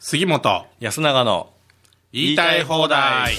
杉本安永の言いたい放題。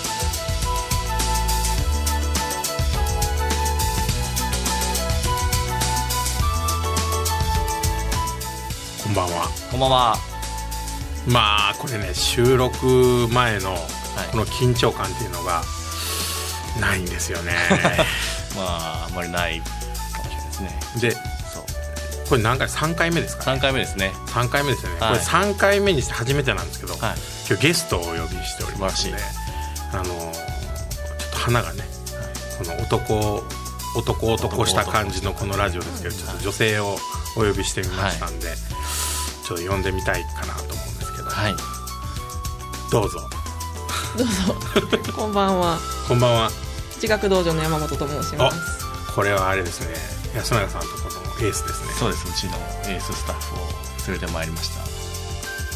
こんばんは。 こんばんは。 まあこれね、収録前のこの緊張感っていうのがないんですよね。 まああんまりないかもしれないですね。 で、これ何回3回目ですか、ね、 3回目ですね。 3回目ですよね、 はい、 これ3回目にして初めてなんですけど、はい、今日ゲストをお呼びしておりますので、ちょっと花がね、この男した感じのこのラジオですけど、ちょっと女性をお呼びしてみましたんで、はい、ちょっと呼んでみたいかなと思うんですけど、はい、どうぞこんばんは。 こんばんは。 地学道場の山本と申します。 これはあれですね、安永さんとこのエースですね。 そうです、うちのエーススタッフを連れてまいりました。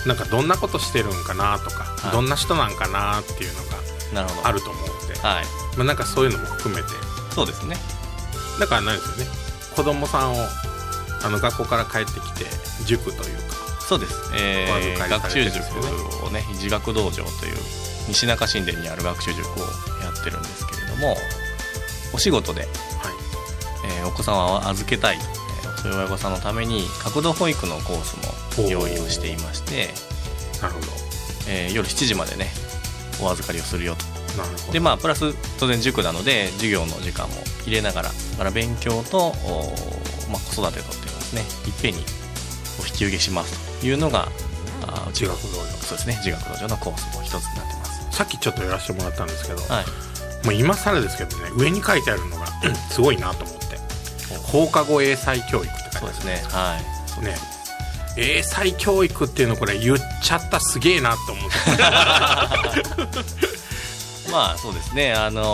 なんかどんなことしてるんかなとか、はい、どんな人なんかなっていうのがあると思うので、はい、まあ、なんかそういうのも含めて。 そうですね。 だから何ですよね、子供さんを学校から帰ってきて塾というか。 そうです、学習塾をね、地学道場という西中新田にある学習塾をやってるんですけれども、お仕事で、はい、お子さんを預けたい、そういう親御さんのために学童保育のコースも用意をしていまして、 なるほど、 夜7時までねお預かりをするよと。 なるほど。 で、まあプラス当然塾なので授業の時間も入れながら勉強と、まあ、子育てとっていうのですね、いっぺんにお引き受けしますというのが地学道場。 そうですね、地学道場のコースの一つになってます。 さっきちょっとやらせてもらったんですけど、はい、もう今更ですけどね、上に書いてあるのがすごいなと思って、放課後英才教育って書いてある。 そうですね、はい、 ね、英才教育っていうの、これ言っちゃったすげえなと思ってまあそうですね、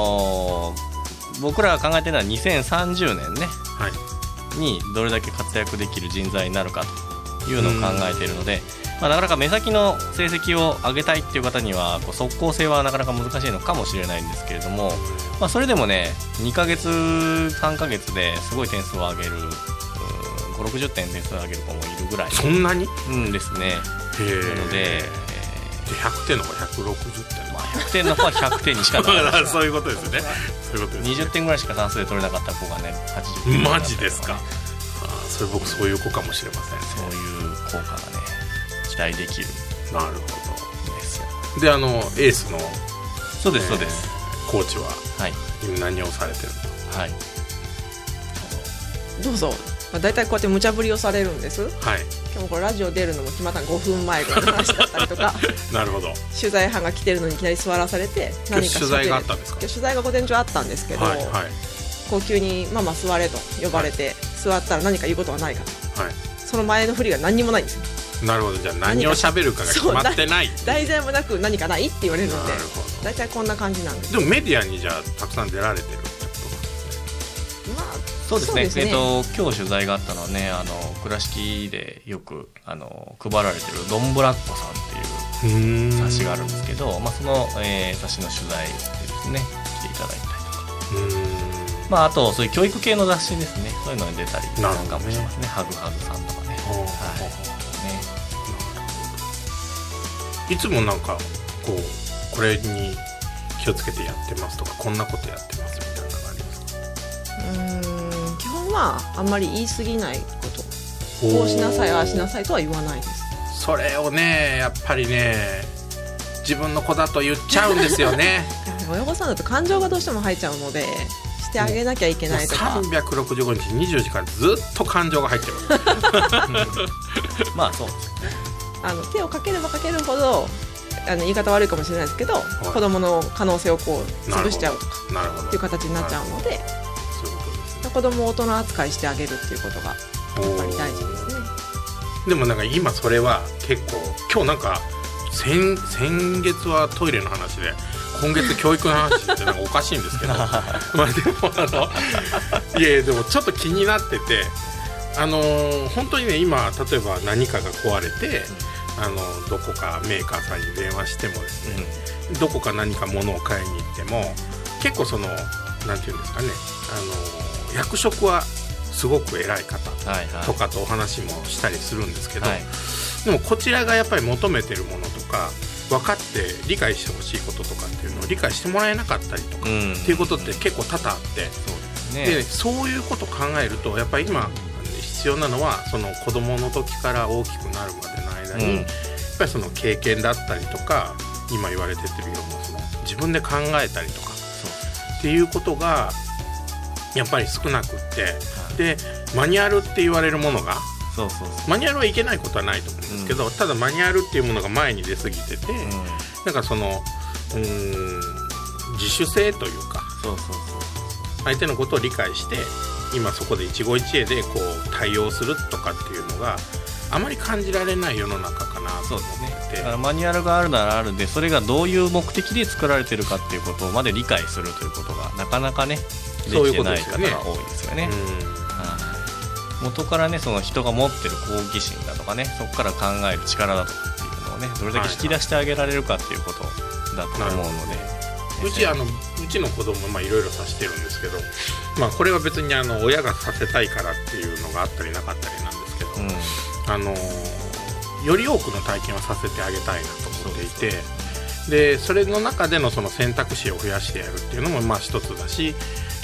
僕らが考えてるのは2030年ね、はい、にどれだけ活躍できる人材になるかというのを考えているので、まあ、なかなか目先の成績を上げたいっていう方には即効性はなかなか難しいのかもしれないんですけれども、まあ、それでもね、2ヶ月3ヶ月ですごい点数を上げる、5、60点点数を上げる子もいるぐらい。 そんなに？ うんですね。なので、 100点の子は160点、 まあ、100点の子は100点にしかならないそういうことですよね。そういうことですね。 20点ぐらいしか算数で取れなかった子がね、80点、 マジですか。それ僕そういう子かもしれませんね。 そういう効果がね期待できる。 なるほどですよ。で、エースのそうです、そうです、 コーチは、はい、何をされてるの？はい、 どうぞ。だいたいこうやって無茶ぶりをされるんです。はい、今日これラジオ出るのも決まったの5分前ぐらいの話だったりとかなるほど。 取材班が来てるのにいきなり座らされて、 何か取材があったんですか？ 取材が午前中あったんですけど、はいはい、こう急にママ座れと呼ばれて、はい、座ったら何か言うことはないかと、はい、その前の振りが何にもないんですよ。 なるほど。じゃあ何を喋るかが決まってない。 題材もなく何かないって言われるので、だいたいこんな感じなんです。 でもメディアにじゃあたくさん出られてるってことなんですね。 まあそうですね。今日取材があったのはね、倉敷でよく配られてるドンブラッコさんっていう雑誌があるんですけど、まあ、その、雑誌の取材でですね来ていただいたりとか、まあ、あとそういう教育系の雑誌ですね、そういうのに出たりなんかもしますね。ハグハグさんとかね。 いつもなんかこれに気をつけてやってますとか、こんなことやってますみたいなのがありますか？ 基本はあんまり言い過ぎないこと、こうしなさいああしなさいとは言わないです。 それをね、やっぱりね、自分の子だと言っちゃうんですよね親御さんだと感情がどうしても入っちゃうので、してあげなきゃいけないとか、 365日24時間ずっと感情が入ってますまあそうですね。 手をかければかけるほど言い方悪いかもしれないですけど、子供の可能性をこう潰しちゃうとかっていう形になっちゃうので、子供を大人扱いしてあげるっていうことがやっぱり大事ですね。 でもなんか今それは結構、今日なんか先月はトイレの話で、今月教育の話ってなんかおかしいんですけどまあでもいやでもちょっと気になってて、本当にね、今例えば何かが壊れて、どこかメーカーさんに電話してもですね、どこか何か物を買いに行っても、結構なんていうんですかね、役職はすごく偉い方とかとお話もしたりするんですけど、 でもこちらがやっぱり求めてるものとか分かって理解してほしいこととかっていうのを理解してもらえなかったりとか、っていうことって結構多々あって、そういうことを考えるとやっぱり今必要なのはその子どもの時から大きくなるまでの間に、やっぱりその経験だったりとか今言われてるようなその自分で考えたりとかっていうことがやっぱり少なくって、でマニュアルって言われるものがマニュアルはいけないことはないと思うんですけど、ただマニュアルっていうものが前に出過ぎてて、なんかその自主性というか相手のことを理解して今そこで一期一会でこう対応するとかっていうのがあまり感じられない世の中かなと思ってて、 だからマニュアルがあるならあるでそれがどういう目的で作られてるかっていうことまで理解するということがなかなかねできてない方が多いですよね。元からねその人が持ってる好奇心だとかねそこから考える力だとかっていうのをねどれだけ引き出してあげられるかっていうことだと思うので、 うちの子供いろいろさせてるんですけど、これは別に親がさせたいからっていうのがあったりなかったりなんですけど、より多くの体験をさせてあげたいなと思っていて、でそれの中でのその選択肢を増やしてやるっていうのも一つだし、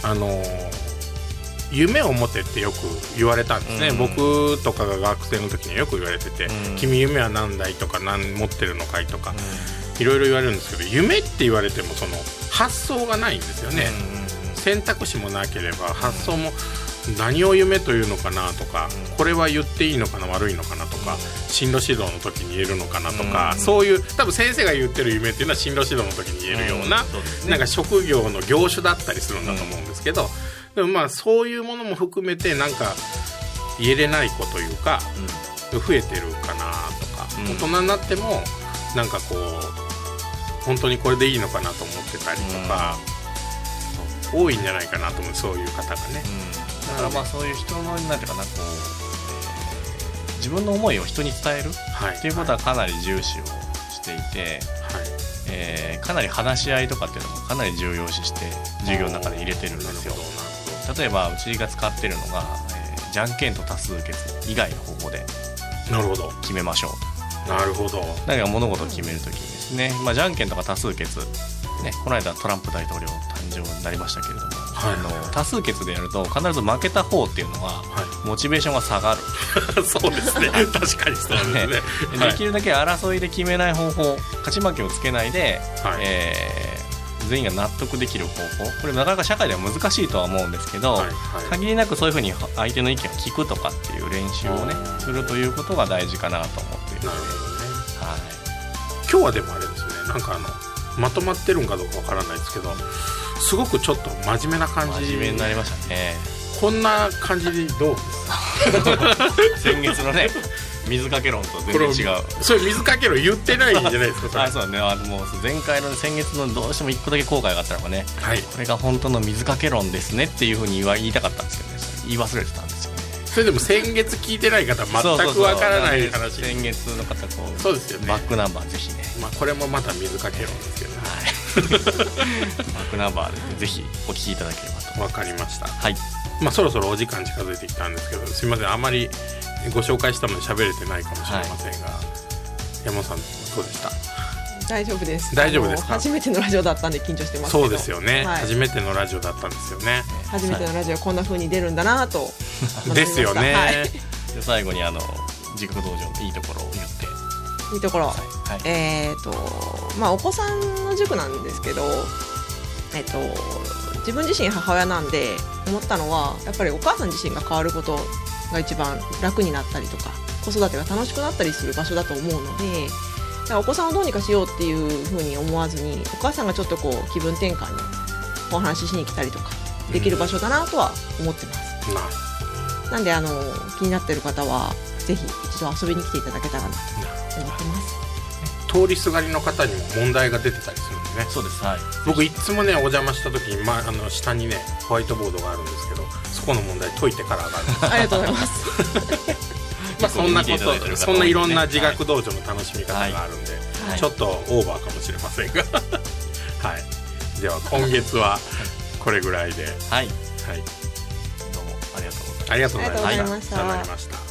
夢を持てってよく言われたんですね、僕とかが学生の時にはよく言われてて、君夢は何だいとか何持ってるのかいとか、いろいろ言われるんですけど、夢って言われてもその発想がないんですよね、選択肢もなければ発想も何を夢というのかなとか、これは言っていいのかな悪いのかなとか、進路指導の時に言えるのかなとか、そういう多分先生が言ってる夢っていうのは進路指導の時に言えるような、なんか職業の業種だったりするんだと思うんですけど、でもそういうものも含めてなんか言えれない子というか、増えてるかなとか、大人になってもなんかこう本当にこれでいいのかなと思ってたりとか、多いんじゃないかなと思う、そういう方がね。 だからそういう人のなんていうかなこう、自分の思いを人に伝えるっていうことはかなり重視をしていて、かなり話し合いとかっていうのもかなり重要視して授業の中で入れてるんですよ。例えばうちが使ってるのが、じゃんけんと多数決以外の方法で決めましょう。 なるほど。 何か物事を決めるときにですね、じゃんけんとか多数決、ね、この間トランプ大統領誕生になりましたけれども、多数決でやると必ず負けた方っていうのは、モチベーションが下がるそうですね確かにそうですねできるだけ争いで決めない方法、勝ち負けをつけないで、全員が納得できる方法、これなかなか社会では難しいとは思うんですけど、限りなくそういうふうに相手の意見を聞くとかっていう練習をねするということが大事かなと思っているので。なるほどね。 今日はでもあれですね、なんかまとまってるんかどうかわからないですけど、すごくちょっと真面目な感じ、 真面目になりましたね。 こんな感じでどうですか先月のね水かけ論と全然違う。 それ水かけ論言ってないじゃないですかそうね、もう前回の先月のどうしても1個だけ後悔があったのがね、これが本当の水かけ論ですねっていうふうに言いたかったんですよね。言い忘れてたんですよね。 それでも先月聞いてない方全くわからない話。 先月の方そうですよね、 バックナンバーぜひね、 これもまた水かけ論ですけどね、 バックナンバーでぜひお聞きいただければと。 わかりました。そろそろお時間近づいてきたんですけど、すみません、あまりご紹介したので喋れてないかもしれませんが、山本さんどうでした？ 大丈夫です。 大丈夫ですか？ 初めてのラジオだったんで緊張してますけど。 そうですよね、初めてのラジオだったんですよね。 初めてのラジオこんな風に出るんだなとですよね、 で最後に自覚道場のいいところを言って。 いいところ、お子さんの塾なんですけど、自分自身母親なんで思ったのは、やっぱりお母さん自身が変わることが一番楽になったりとか、子育てが楽しくなったりする場所だと思うので、お子さんをどうにかしようっていうふうに思わずに、お母さんがちょっとこう気分転換にお話ししに来たりとかできる場所だなとは思ってます。なんで気になっている方はぜひ一度遊びに来ていただけたらなと思ってます。 通りすがりの方にも問題が出てたりするんでね。 そうです、 僕いつもねお邪魔した時に、下にねホワイトボードがあるんですけど、そこの問題解いてから上がるんですありがとうございますそんなこと、そんないろんな自学道場の楽しみ方があるんで、ちょっとオーバーかもしれませんがでは今月はこれぐらいで、どうもありがとうございました。 ありがとうございました。 お世話になりました。